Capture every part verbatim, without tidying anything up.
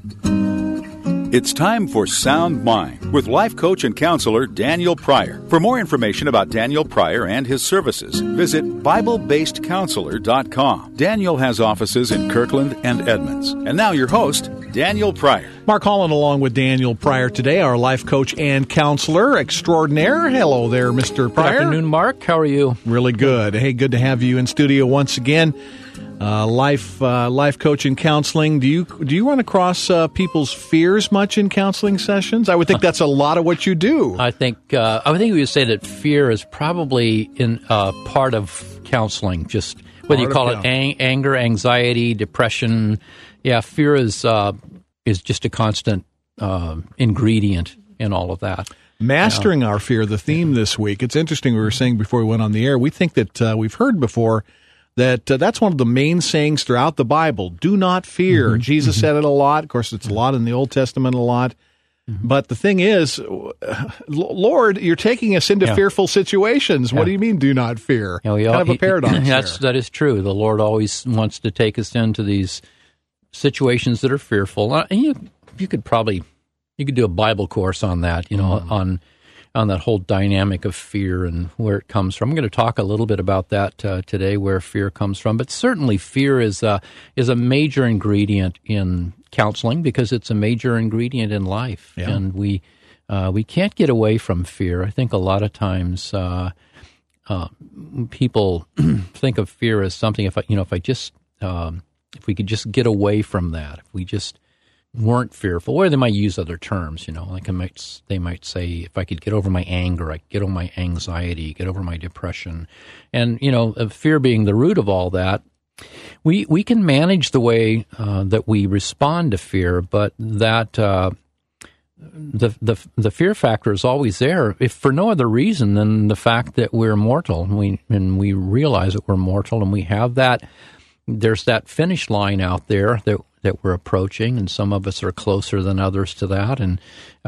It's time for Sound Mind with life coach and counselor Daniel Pryor. For more information about Daniel Pryor and his services, visit Bible Based Counselor dot com. Daniel has offices in Kirkland and Edmonds. And now your host, Daniel Pryor. Mark Holland along with Daniel Pryor today, our life coach and counselor extraordinaire. Hello there, Mister Pryor. Good afternoon, Mark. How are you? Really good. Hey, good to have you in studio once again. Uh, life, uh, life coach and counseling. Do you do you run across uh, people's fears much in counseling sessions? I would think that's a lot of what you do. I think uh, I would think we would say that fear is probably in uh, part of counseling. Just whether you call it ang- anger, anxiety, depression. Yeah, fear is uh, is just a constant uh, ingredient in all of that. Mastering our fear, the theme this week. It's interesting. We were saying before we went on the air. We think that uh, we've heard before. That uh, that's one of the main sayings throughout the Bible. Do not fear. Mm-hmm. Jesus mm-hmm. said it a lot. Of course, it's a lot in the Old Testament, a lot. Mm-hmm. But the thing is, uh, Lord, you're taking us into yeah. fearful situations. Yeah. What do you mean, do not fear? You know, kind all, of a paradox he, that's, that is true. The Lord always wants to take us into these situations that are fearful. Uh, and you, you could probably, you could do a Bible course on that, you know, mm. on on that whole dynamic of fear and where it comes from. I'm going to talk a little bit about that uh, today, where fear comes from. But certainly fear is a, is a major ingredient in counseling because it's a major ingredient in life. Yeah. And we uh, we can't get away from fear. I think a lot of times uh, uh, people think of fear as something, if I, you know, if I just, um, if we could just get away from that, if we just weren't fearful, or they might use other terms, you know, like I might, they might say, if I could get over my anger, I could get over my anxiety, get over my depression. And, you know, fear being the root of all that, we we can manage the way uh, that we respond to fear, but that uh, the, the the fear factor is always there, if for no other reason than the fact that we're mortal, and we, and we realize that we're mortal, and we have that, there's that finish line out there that that we're approaching, and some of us are closer than others to that. And,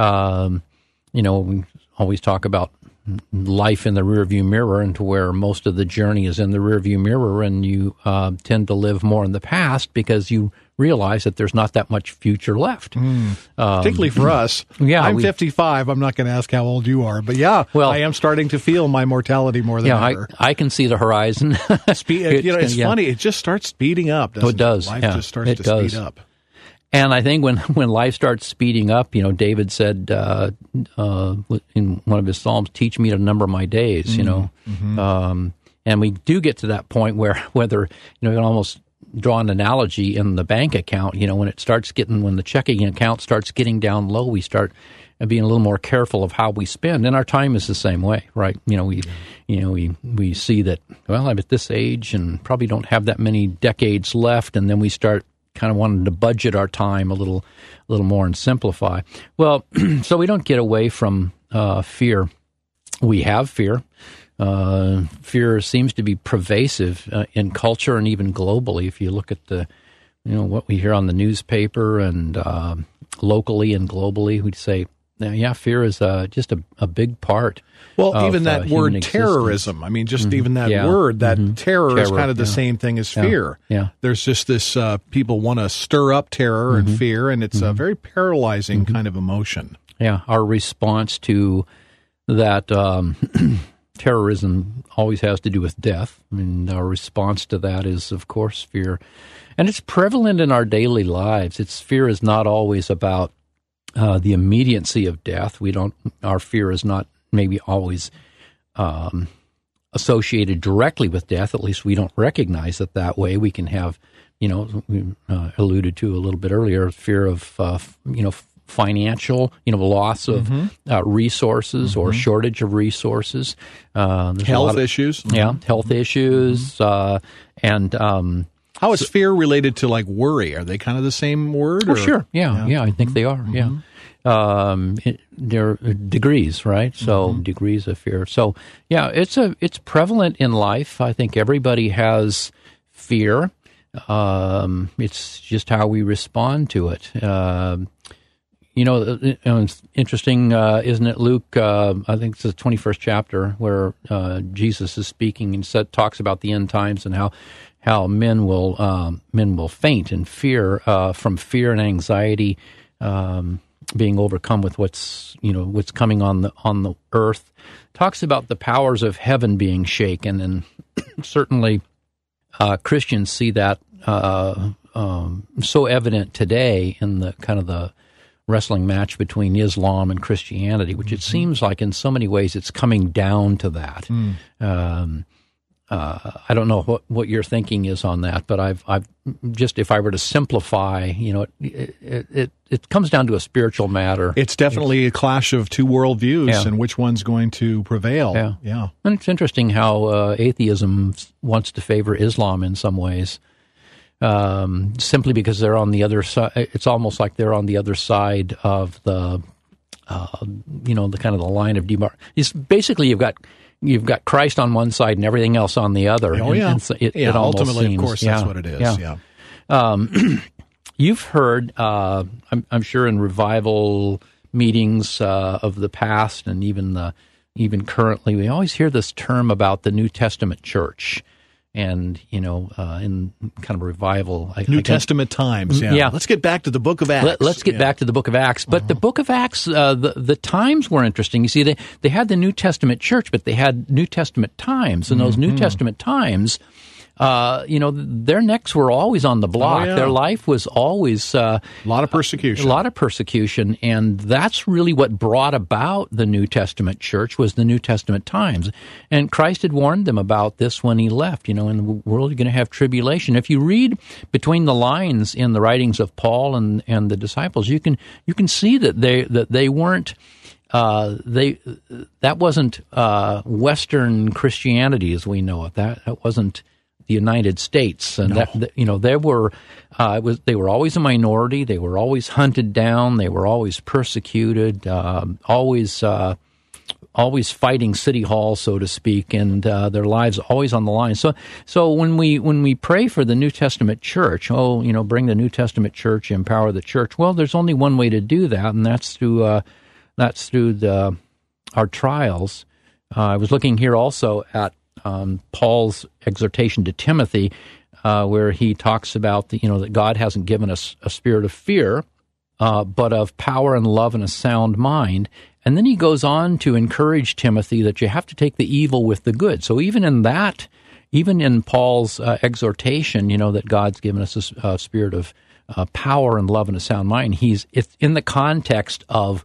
um, you know, we always talk about life in the rearview mirror, and to where most of the journey is in the rearview mirror, and you uh, tend to live more in the past because you realize that there's not that much future left. Mm. Um, Particularly for us. Yeah, I'm we, fifty-five. I'm not going to ask how old you are, but yeah, well, I am starting to feel my mortality more than yeah, ever. I, I can see the horizon. Speed, you know, it's yeah. funny. It just starts speeding up. Doesn't it does. Life yeah, just starts it to does. speed up. And I think when, when life starts speeding up, you know, David said uh, uh, in one of his Psalms, teach me to number my days, mm-hmm. you know. Mm-hmm. Um, and we do get to that point where whether, you know, you can almost draw an analogy in the bank account, you know, when it starts getting, when the checking account starts getting down low, we start being a little more careful of how we spend. And our time is the same way, right? You know, we, yeah. you know, we, we see that, well, I'm at this age and probably don't have that many decades left. And then we start kind of wanting to budget our time a little, a little more and simplify. Well, so we don't get away from uh, fear. We have fear. Uh, fear seems to be pervasive uh, in culture and even globally. If you look at the, you know, what we hear on the newspaper and uh, locally and globally, we'd say, yeah, fear is uh, just a, a big part. Well, of, even that uh, word existence. terrorism. I mean, just mm-hmm. even that yeah. word, that mm-hmm. terror, terror is kind of the yeah. same thing as yeah. fear. Yeah. There's just this, uh, people want to stir up terror mm-hmm. and fear, and it's mm-hmm. a very paralyzing mm-hmm. kind of emotion. Yeah, our response to that um, terrorism always has to do with death. I mean, our response to that is, of course, fear. And it's prevalent in our daily lives. It's fear is not always about uh, the immediacy of death. We don't, our fear is not maybe always um, associated directly with death. At least we don't recognize it that way. We can have, you know, we uh, alluded to a little bit earlier, fear of, uh, you know, financial, you know, loss of mm-hmm. uh, resources mm-hmm. or shortage of resources. Uh, health of, issues. Yeah, mm-hmm. health issues. Mm-hmm. Uh, and um, how is so, fear related to, like, worry? Are they kind of the same word? Oh, or? sure. Yeah, yeah, yeah, I think they are, mm-hmm. yeah. Um, it, they're degrees, right? So mm-hmm. degrees of fear. So, yeah, it's a it's prevalent in life. I think everybody has fear. Um, it's just how we respond to it. Uh, you know, it's interesting, uh, isn't it, Luke? Uh, I think it's the twenty-first chapter where uh, Jesus is speaking and said, talks about the end times and how how men will um, men will faint in fear uh, from fear and anxiety, um, being overcome with what's you know what's coming on the on the earth. Talks about the powers of heaven being shaken, and certainly uh, Christians see that uh, um, so evident today in the kind of the wrestling match between Islam and Christianity, which it seems like in so many ways it's coming down to that. Mm. Um, uh, I don't know what, what your thinking is on that, but I've I've just if I were to simplify, you know, it it, it, it comes down to a spiritual matter. It's definitely a clash of two worldviews, yeah. and which one's going to prevail. Yeah, yeah. And it's interesting how uh, atheism wants to favor Islam in some ways. Um, simply because they're on the other side. It's almost like they're on the other side of the, uh, you know, the kind of the line of demarcation. It's basically you've got you've got Christ on one side and everything else on the other. Oh, yeah. And, and it, yeah, it ultimately, seems, of course, yeah, that's what it is. Yeah. yeah. Um, you've heard, uh, I'm, I'm sure, in revival meetings uh, of the past and even the even currently, we always hear this term about the New Testament church. And, you know, uh, in kind of revival. I, New I Testament times, yeah. yeah. Let's get back to the book of Acts. Let, let's get yeah. back to the book of Acts. But uh-huh. the book of Acts, uh, the, the times were interesting. You see, they, they had the New Testament church, but they had New Testament times. And those mm-hmm. New Testament times, uh, you know, their necks were always on the block. Oh, yeah. Their life was always... Uh, a lot of persecution. A lot of persecution. And that's really what brought about the New Testament church was the New Testament times. And Christ had warned them about this when he left. You know, in the world you're going to have tribulation. If you read between the lines in the writings of Paul and, and the disciples, you can you can see that they that they weren't... Uh, they that wasn't uh, Western Christianity as we know it. That that wasn't the United States, and no. that, that you know there were uh, it was they were always a minority. They were always hunted down. They were always persecuted. Uh, always uh, always fighting city hall, so to speak, and uh, their lives always on the line. So so when we when we pray for the New Testament church, oh you know bring the New Testament church, empower the church. Well, there's only one way to do that, and that's through. Uh, That's through the, our trials. Uh, I was looking here also at um, Paul's exhortation to Timothy, uh, where he talks about the, you know that God hasn't given us a spirit of fear, uh, but of power and love and a sound mind. And then he goes on to encourage Timothy that you have to take the evil with the good. So even in that, even in Paul's uh, exhortation, you know that God's given us a, a spirit of uh, power and love and a sound mind. He's it's in the context of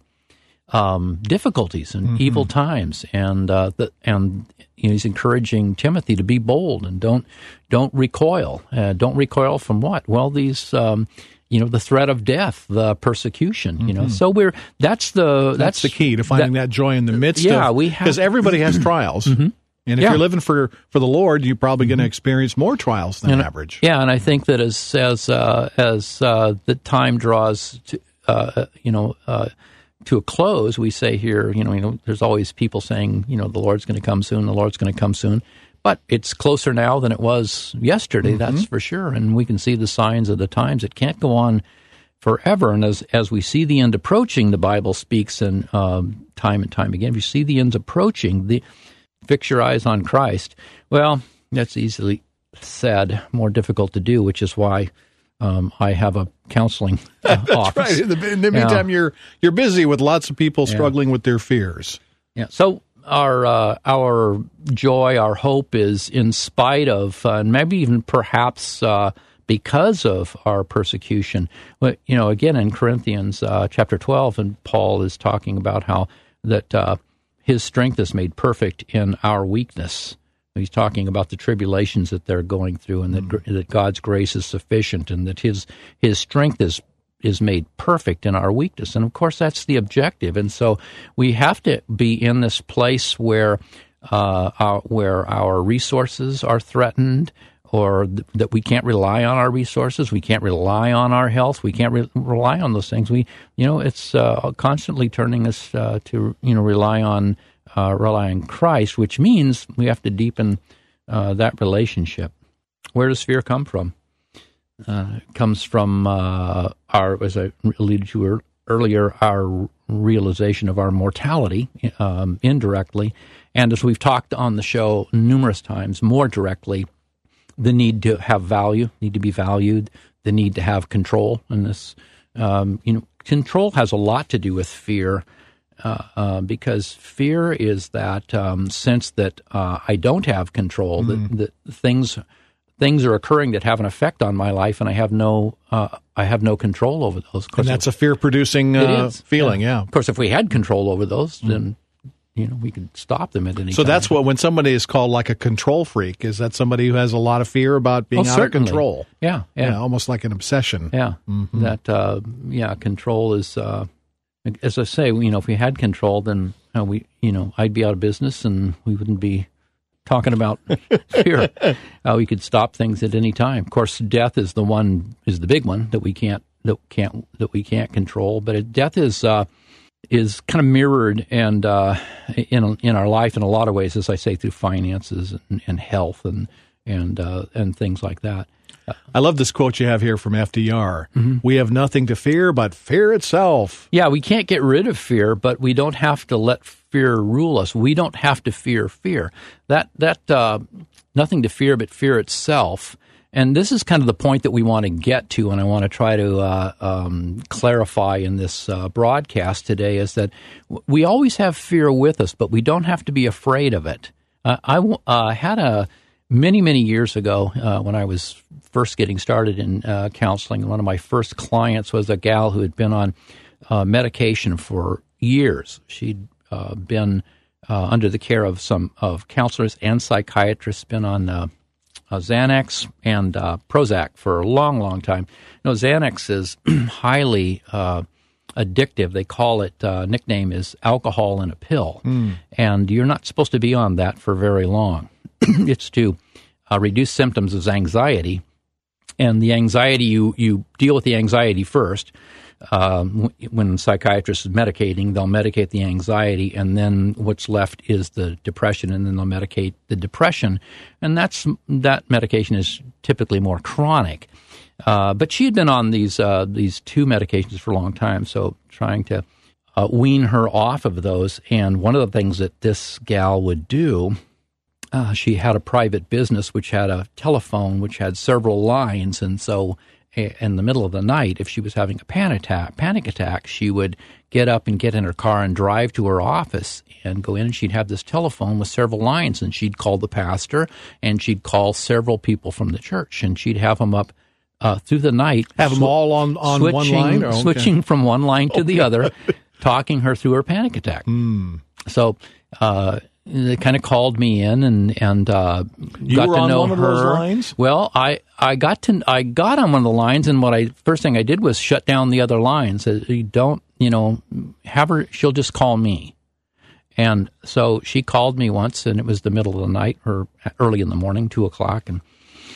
Um, difficulties and mm-hmm. evil times, and uh, the, and you know, he's encouraging Timothy to be bold and don't don't recoil. Uh, don't recoil from what? Well, these um, you know the threat of death, the persecution. Mm-hmm. You know, so we're that's the that's, that's the key to finding that, that joy in the midst. Yeah, of, we have because everybody has trials. Mm-hmm. And if yeah. you're living for, for the Lord, you're probably going to experience more trials than and, average. Yeah, and I think that as as uh, as uh, the time draws to uh, you know. Uh, to a close, we say here, you know, you know, there's always people saying, you know, the Lord's going to come soon, the Lord's going to come soon. But it's closer now than it was yesterday, mm-hmm. that's for sure. And we can see the signs of the times. It can't go on forever. And as as we see the end approaching, the Bible speaks and um, time and time again, if you see the end approaching, the fix your eyes on Christ. Well, that's easily said, more difficult to do, which is why Um, I have a counseling uh, That's office. right. In the, in the meantime, yeah. you're you're busy with lots of people struggling yeah. with their fears. Yeah. So our uh, our joy, our hope is in spite of, uh, and maybe even perhaps uh, because of our persecution. But you know, again in Corinthians uh, chapter twelve, and Paul is talking about how that uh, his strength is made perfect in our weakness. He's talking about the tribulations that they're going through, and that mm. that God's grace is sufficient, and that His His strength is is made perfect in our weakness. And of course, that's the objective. And so we have to be in this place where uh, our, where our resources are threatened, or th- that we can't rely on our resources, we can't rely on our health, we can't re- rely on those things. We, you know, it's uh, constantly turning us uh, to you know rely on. Uh, rely on Christ, which means we have to deepen uh, that relationship. Where does fear come from? Uh, it comes from uh, our, as I alluded to earlier, our realization of our mortality um, indirectly, and as we've talked on the show numerous times, more directly, the need to have value, need to be valued, the need to have control. And this, um, you know, control has a lot to do with fear, uh, uh, because fear is that um, sense that uh, I don't have control, mm. that, that things things are occurring that have an effect on my life, and I have no uh, I have no control over those. And that's a fear-producing uh, feeling, yeah. yeah. Of course, if we had control over those, mm. then you know we could stop them at any so time. So that's what, when somebody is called like a control freak, is that somebody who has a lot of fear about being oh, out certainly. of control? Yeah, yeah, yeah, almost like an obsession. Yeah, mm-hmm. that uh, yeah, control is. Uh, as I say, you know, if we had control, then uh, we, you know, I'd be out of business, and we wouldn't be talking about fear. Uh, we could stop things at any time. Of course, death is the one is the big one that we can't that can't that we can't control. But it, death is uh, is kind of mirrored and uh, in in our life in a lot of ways, as I say, through finances and, and health and and uh, and things like that. I love this quote you have here from F D R. Mm-hmm. We have nothing to fear but fear itself. Yeah, we can't get rid of fear, but we don't have to let fear rule us. We don't have to fear fear. That that uh, nothing to fear but fear itself. And this is kind of the point that we want to get to, and I want to try to uh, um, clarify in this uh, broadcast today, is that we always have fear with us, but we don't have to be afraid of it. Uh, I uh, had a many, many years ago uh, when I was first getting started in uh, counseling, one of my first clients was a gal who had been on uh, medication for years. She'd uh, been uh, under the care of some of counselors and psychiatrists, been on uh, uh, Xanax and uh, Prozac for a long, long time. You know, Xanax is highly uh, addictive. They call it, uh, nickname is alcohol in a pill. Mm. And you're not supposed to be on that for very long. It's to uh, reduce symptoms of anxiety. And the anxiety, you, you deal with the anxiety first. Um, when psychiatrists is medicating, they'll medicate the anxiety, and then what's left is the depression, and then they'll medicate the depression. And that's that medication is typically more chronic. Uh, but she had been on these uh, these two medications for a long time, so trying to uh, wean her off of those. And one of the things that this gal would do, Uh, she had a private business which had a telephone which had several lines, and so in the middle of the night, if she was having a panic attack, panic attack, she would get up and get in her car and drive to her office and go in, and she'd have this telephone with several lines, and she'd call the pastor, and she'd call several people from the church, and she'd have them up uh, through the night. Have sw- them all on, on one line? Or, okay. Switching from one line to the other, talking her through her panic attack. Mm. So, uh they kind of called me in and and uh, you got were to on know one her. Of those lines? Well, I, I got to I got on one of the lines, and what I first thing I did was shut down the other lines. You don't, you know, have her. She'll just call me. And so she called me once, and it was the middle of the night or early in the morning, two o'clock, and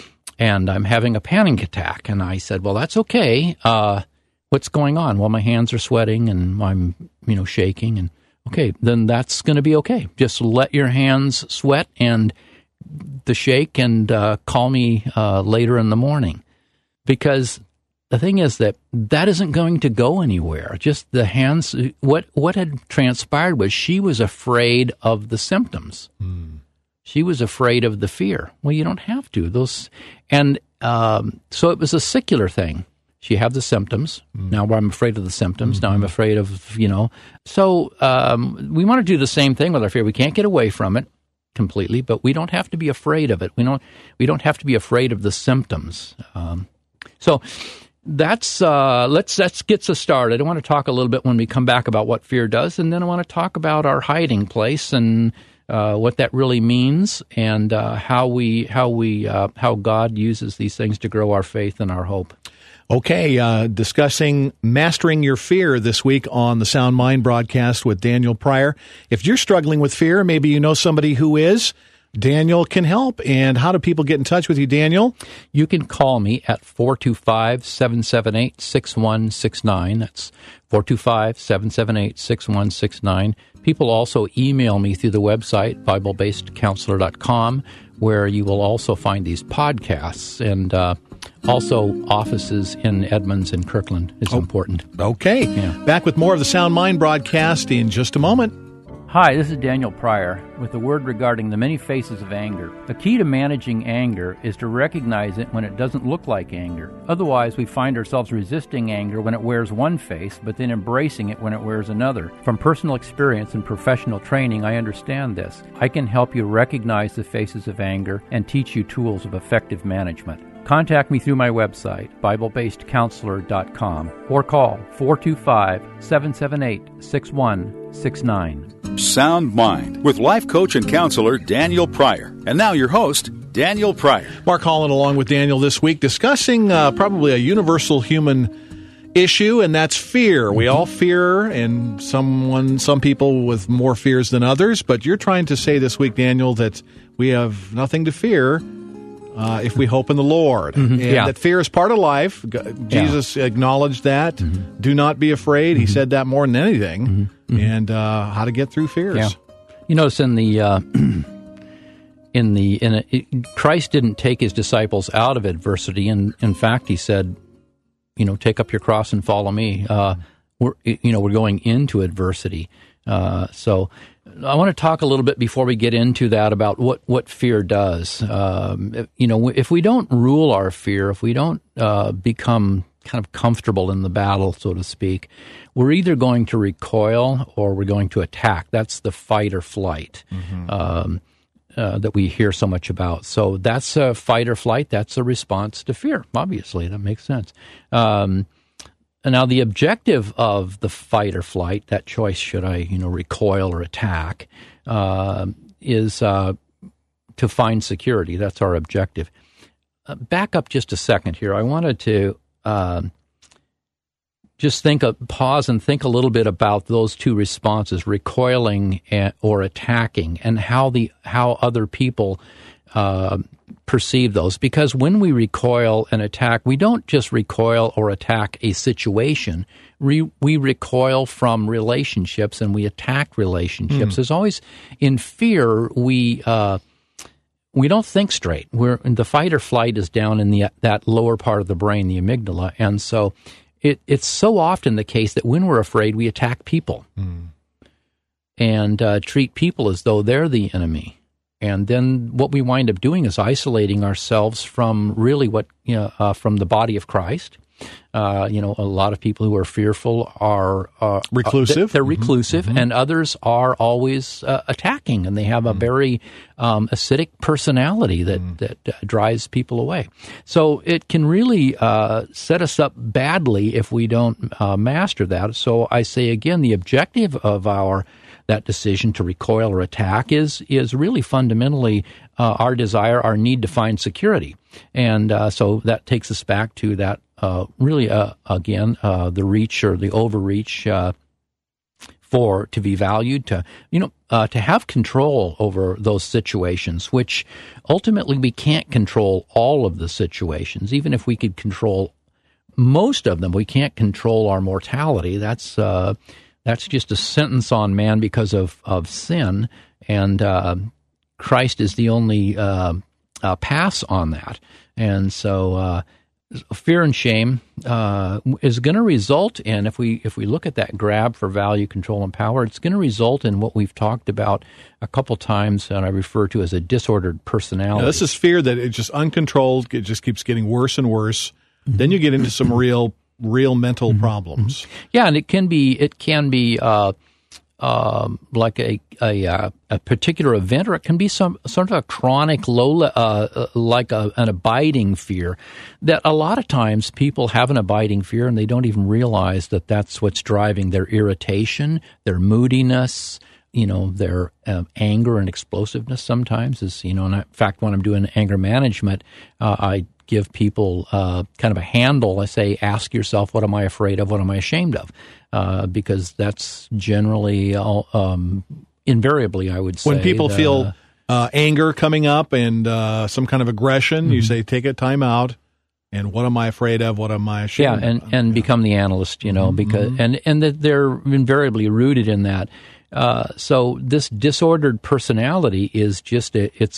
and I'm having a panic attack. And I said, well, that's okay. Uh, what's going on? Well, my hands are sweating, and I'm, you know, shaking, and okay, then that's going to be okay. Just let your hands sweat and the shake, and uh, call me uh, later in the morning. Because the thing is that that isn't going to go anywhere. Just the hands, what what had transpired was she was afraid of the symptoms. Mm. She was afraid of the fear. Well, you don't have to. Those, and um, so it was a secular thing. She had the symptoms. Mm. Now I'm afraid of the symptoms. Mm-hmm. Now I'm afraid of, you know. So um, we want to do the same thing with our fear. We can't get away from it completely, but we don't have to be afraid of it. We don't. We don't have to be afraid of the symptoms. Um, so that's uh, let's let's get us started. I want to talk a little bit when we come back about what fear does, and then I want to talk about our hiding place and uh, what that really means, and uh, how we how we uh, how God uses these things to grow our faith and our hope. Okay, uh, discussing mastering your fear this week on the Sound Mind broadcast with Daniel Pryor. If you're struggling with fear, maybe you know somebody who is, Daniel can help. And how do people get in touch with you, Daniel? You can call me at four two five, seven seven eight, six one six nine. That's four two five, seven seven eight, six one six nine. People also email me through the website, Bible Based Counselor dot com. where you will also find these podcasts, and uh, also offices in Edmonds and Kirkland is oh, important. Okay. Yeah. Back with more of the Sound Mind broadcast in just a moment. Hi, this is Daniel Pryor with a word regarding the many faces of anger. The key to managing anger is to recognize it when it doesn't look like anger. Otherwise, we find ourselves resisting anger when it wears one face, but then embracing it when it wears another. From personal experience and professional training, I understand this. I can help you recognize the faces of anger and teach you tools of effective management. Contact me through my website, Bible Based Counselor dot com, or call four two five, seven seven eight, six one six nine. Sound Mind with life coach and counselor Daniel Pryor. And now your host, Daniel Pryor. Mark Holland along with Daniel this week discussing uh, probably a universal human issue, and that's fear. We all fear, and someone, some people with more fears than others, but you're trying to say this week, Daniel, that we have nothing to fear Uh, if we hope in the Lord. Mm-hmm. And yeah. that fear is part of life. Jesus yeah. acknowledged that. Mm-hmm. Do not be afraid. Mm-hmm. He said that more than anything. Mm-hmm. And uh, how to get through fears. Yeah. You notice in the uh, in the in a, it, Christ didn't take his disciples out of adversity, and in fact, he said, you know, take up your cross and follow me. Uh, we're you know we're going into adversity, uh, so. I want to talk a little bit before we get into that about what, what fear does. Um, if, you know, if we don't rule our fear, if we don't uh, become kind of comfortable in the battle, so to speak, we're either going to recoil or we're going to attack. That's the fight or flight mm-hmm. um, uh, that we hear so much about. So that's a fight or flight. That's a response to fear. Obviously, that makes sense. Um, And now the objective of the fight or flight, that choice, should I, you know, recoil or attack, uh, is uh, to find security. That's our objective. Uh, back up just a second here. I wanted to uh, just think, of, pause and think a little bit about those two responses, recoiling and, or attacking, and how the how other people uh, perceive those. Because when we recoil and attack, we don't just recoil or attack a situation. We, we recoil from relationships and we attack relationships. Mm. There's always, in fear, we uh, we don't think straight. We're the fight or flight is down in the that lower part of the brain, the amygdala, and so it it's so often the case that when we're afraid, we attack people mm. and uh, treat people as though they're the enemy. And then what we wind up doing is isolating ourselves from really what, you know, uh, from the body of Christ. Uh, you know, a lot of people who are fearful are uh, reclusive. They're mm-hmm. reclusive, mm-hmm. and others are always uh, attacking, and they have a mm-hmm. very um, acidic personality that mm-hmm. that uh, drives people away. So it can really uh, set us up badly if we don't uh, master that. So I say again, the objective of our that decision to recoil or attack is is really fundamentally uh, our desire, our need to find security. And uh, so that takes us back to that, uh, really, uh, again, uh, the reach or the overreach uh, for to be valued, to, you know, uh, to have control over those situations, which ultimately we can't control all of the situations. Even if we could control most of them, we can't control our mortality. That's uh, That's just a sentence on man because of, of sin, and uh, Christ is the only uh, uh, pass on that. And so uh, fear and shame uh, is going to result in, if we if we look at that grab for value, control, and power, it's going to result in what we've talked about a couple times, and I refer to as a disordered personality. Now, this is fear that it's just uncontrolled, it just keeps getting worse and worse. Mm-hmm. Then you get into some real real mental mm-hmm. problems. Yeah, and it can be it can be uh, uh, like a a, uh, a particular event, or it can be some sort of a chronic, low, uh, like a, an abiding fear. That a lot of times people have an abiding fear, and they don't even realize that that's what's driving their irritation, their moodiness, you know, their uh, anger and explosiveness. Sometimes is you know, and in fact, when I'm doing anger management, uh, I give people uh, kind of a handle. I say, ask yourself, what am I afraid of? What am I ashamed of? Uh, because that's generally, all, um, invariably, I would say. When people the, feel uh, anger coming up and uh, some kind of aggression, mm-hmm. you say, take a time out. And what am I afraid of? What am I ashamed yeah, and, of? and yeah. become the analyst, you know, because mm-hmm. and, and that they're invariably rooted in that. Uh, so this disordered personality is just a, it's a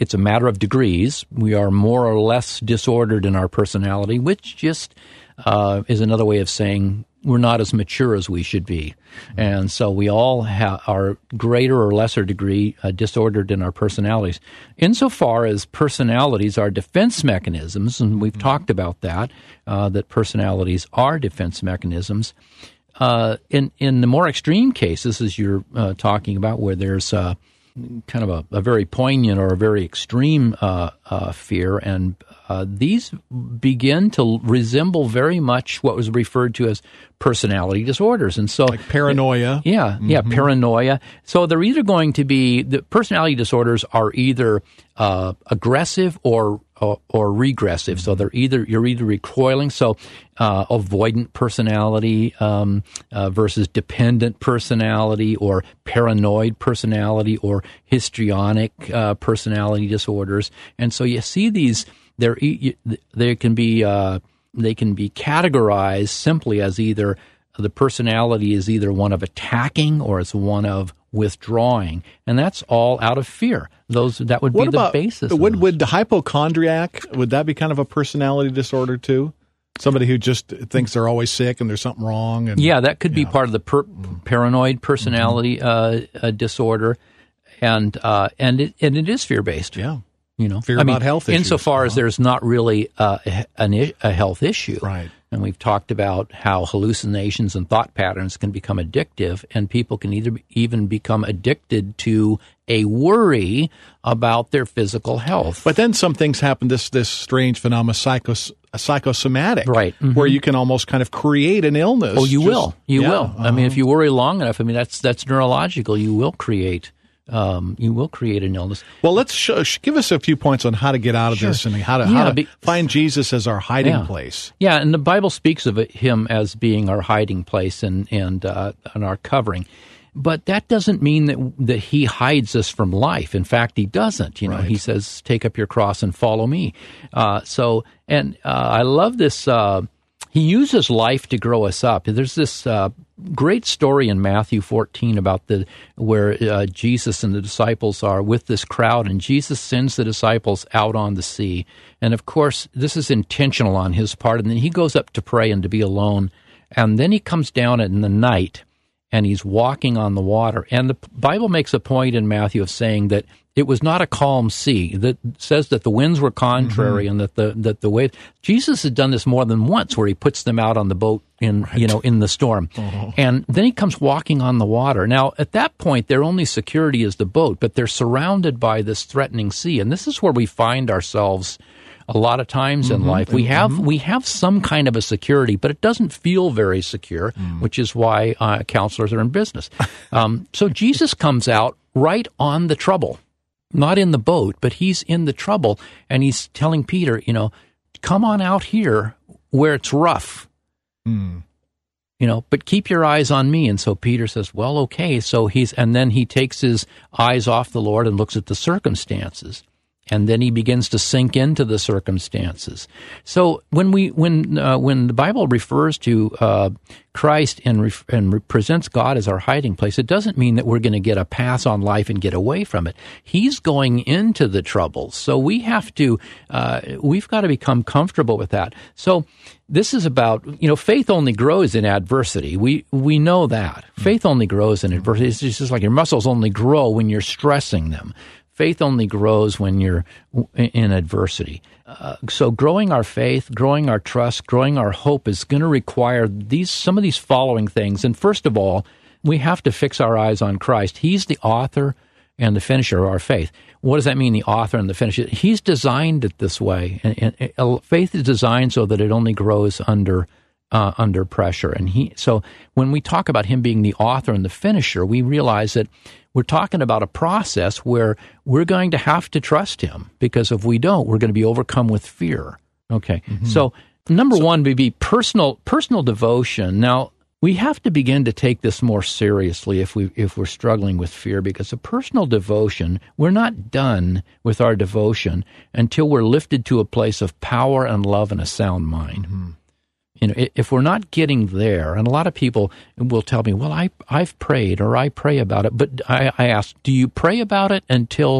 it's a matter of degrees. We are more or less disordered in our personality, which just uh, is another way of saying we're not as mature as we should be. And so we all ha- are greater or lesser degree uh, disordered in our personalities. Insofar as personalities are defense mechanisms, and we've mm-hmm. talked about that, uh, that personalities are defense mechanisms, uh, in, in the more extreme cases, as you're uh, talking about, where there's uh, kind of a, a very poignant or a very extreme uh, uh, fear, and uh, these begin to resemble very much what was referred to as personality disorders. And so, like paranoia. Yeah, mm-hmm. yeah, paranoia. So they're either going to be, the personality disorders are either uh, aggressive or or, or regressive. So they're either, you're either recoiling, so uh, avoidant personality um, uh, versus dependent personality, or paranoid personality, or histrionic uh, personality disorders. And so you see these, they're, they can be uh, they can be categorized simply as either the personality is either one of attacking or it's one of withdrawing, and that's all out of fear. Those that would what be about, the basis. Would of would the hypochondriac, would that be kind of a personality disorder too? Somebody who just thinks they're always sick and there's something wrong. And, yeah, that could yeah. be part of the per- paranoid personality mm-hmm. uh, uh, disorder, and uh, and it and it is fear based. Yeah, you know, fear I about mean, health issues. Insofar uh-huh. as there's not really uh, an, a health issue, right? And we've talked about how hallucinations and thought patterns can become addictive, and people can either even become addicted to a worry about their physical health. But then some things happen, this this strange phenomenon, psychos, psychosomatic, right? Mm-hmm. Where you can almost kind of create an illness. Oh, you just, will. You yeah, will. uh-huh. I mean, if you worry long enough, I mean, that's that's neurological. You will create Um, you will create an illness. Well, let's show, give us a few points on how to get out of sure. this and how to, yeah, how to be, find Jesus as our hiding yeah. place. Yeah, and the Bible speaks of it, him as being our hiding place and and uh, and our covering. But that doesn't mean that that he hides us from life. In fact, he doesn't. You know, right. he says, "Take up your cross and follow me." Uh, so, and uh, I love this. Uh, he uses life to grow us up. There's this uh, great story in Matthew fourteen about the where uh, Jesus and the disciples are with this crowd, and Jesus sends the disciples out on the sea. And of course, this is intentional on his part. And then he goes up to pray and to be alone. And then he comes down in the night, and he's walking on the water. And the Bible makes a point in Matthew of saying that it was not a calm sea. That says that the winds were contrary, mm-hmm. and that the that the wave. Jesus had done this more than once, where he puts them out on the boat in right. you know in the storm, uh-huh. and then he comes walking on the water. Now at that point, their only security is the boat, but they're surrounded by this threatening sea, and this is where we find ourselves a lot of times mm-hmm. in life. We have mm-hmm. we have some kind of a security, but it doesn't feel very secure, mm. which is why uh, counselors are in business. um, so Jesus comes out right on the trouble. Not in the boat, but he's in the trouble, and he's telling Peter, you know, come on out here where it's rough, mm. you know, but keep your eyes on me. And so Peter says, well, okay. So he's, and then he takes his eyes off the Lord and looks at the circumstances. And then he begins to sink into the circumstances. So when we when uh, when the Bible refers to uh, Christ and re- and re- presents God as our hiding place, it doesn't mean that we're going to get a pass on life and get away from it. He's going into the troubles, so we have to uh, we've got to become comfortable with that. So this is about, you know, faith only grows in adversity. We we know that faith only grows in adversity. It's just like your muscles only grow when you're stressing them. Faith only grows when you're in adversity. Uh, so growing our faith, growing our trust, growing our hope is going to require these some of these following things. And first of all, we have to fix our eyes on Christ. He's the author and the finisher of our faith. What does that mean, the author and the finisher? He's designed it this way. And, and, and faith is designed so that it only grows under uh, under pressure. And he so when we talk about him being the author and the finisher, we realize that we're talking about a process where we're going to have to trust him, because if we don't, we're going to be overcome with fear. Okay, mm-hmm. so number so, one would be personal personal devotion. Now, we have to begin to take this more seriously if we if we're struggling with fear, because a personal devotion, we're not done with our devotion until we're lifted to a place of power and love and a sound mind. Mm-hmm. You know, if we're not getting there, and a lot of people will tell me, well, I, I've prayed or I pray about it, but I, I ask, do you pray about it until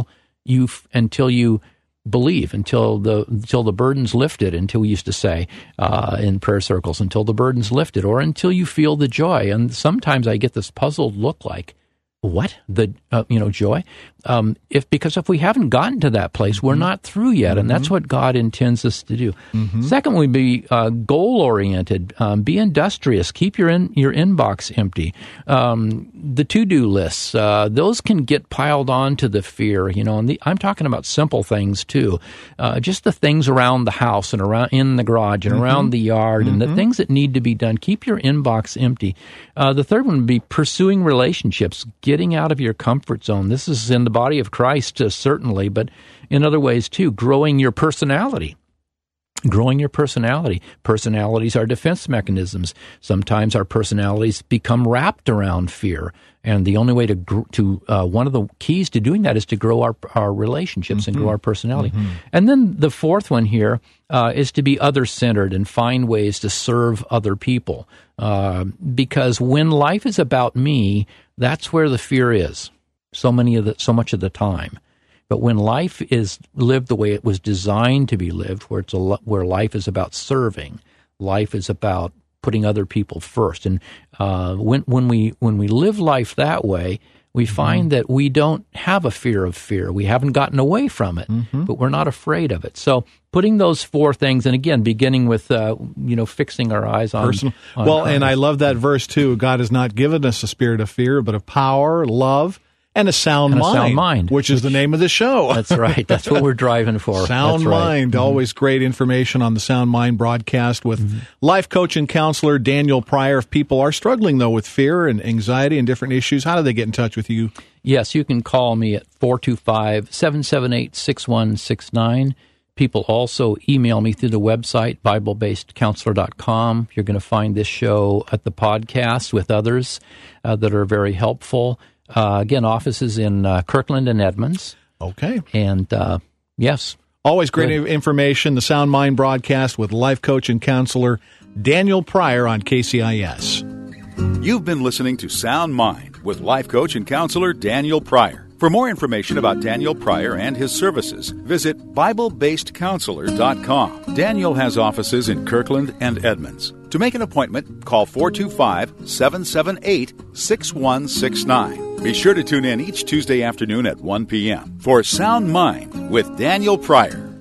you until you believe, until the until the burden's lifted, until we used to say uh, in prayer circles, until the burden's lifted, or until you feel the joy. And sometimes I get this puzzled look like, what? The, uh, you know, joy? Um, if, because if we haven't gotten to that place, we're not through yet, and that's what God intends us to do. Mm-hmm. Secondly, be uh, goal-oriented, um, be industrious, keep your in, your inbox empty. Um, the to-do lists, uh, those can get piled on to the fear, you know, and the, I'm talking about simple things too. Uh, just the things around the house and around in the garage and mm-hmm. around the yard mm-hmm. and the things that need to be done. Keep your inbox empty. Uh, the third one would be pursuing relationships, getting out of your comfort zone. This is in the body of Christ, uh, certainly, but in other ways too, growing your personality. Growing your personality. Personalities are defense mechanisms. Sometimes our personalities become wrapped around fear, and the only way to gr- to uh, one of the keys to doing that is to grow our our relationships mm-hmm. and grow our personality. Mm-hmm. And then the fourth one here uh, is to be other-centered and find ways to serve other people, uh, because when life is about me, that's where the fear is. So many of the so much of the time. But when life is lived the way it was designed to be lived, where it's a, where life is about serving, life is about putting other people first, and uh, when when we when we live life that way, we find mm-hmm. that we don't have a fear of fear. We haven't gotten away from it, mm-hmm. but we're not afraid of it. So putting those four things, and again, beginning with uh, you know fixing our eyes on personal. On well, Christ. And I love that verse too. God has not given us a spirit of fear, but of power, love, and a sound and a mind, sound mind, which is the name of the show. That's right. That's what we're driving for. Sound That's right. Mind. Mm-hmm. Always great information on the Sound Mind broadcast with mm-hmm. life coach and counselor Daniel Pryor. If people are struggling, though, with fear and anxiety and different issues, how do they get in touch with you? Yes, you can call me at four two five, seven seven eight, six one six nine. People also email me through the website, bible based counselor dot com. You're going to find this show at the podcast with others uh, that are very helpful. Uh, again, offices in uh, Kirkland and Edmonds. Okay. And, uh, yes. Always great Good. information. The Sound Mind broadcast with life coach and counselor Daniel Pryor on K C I S. You've been listening to Sound Mind with life coach and counselor Daniel Pryor. For more information about Daniel Pryor and his services, visit bible based counselor dot com. Daniel has offices in Kirkland and Edmonds. To make an appointment, call four two five, seven seven eight, six one six nine. Be sure to tune in each Tuesday afternoon at one p.m. for Sound Mind with Daniel Pryor.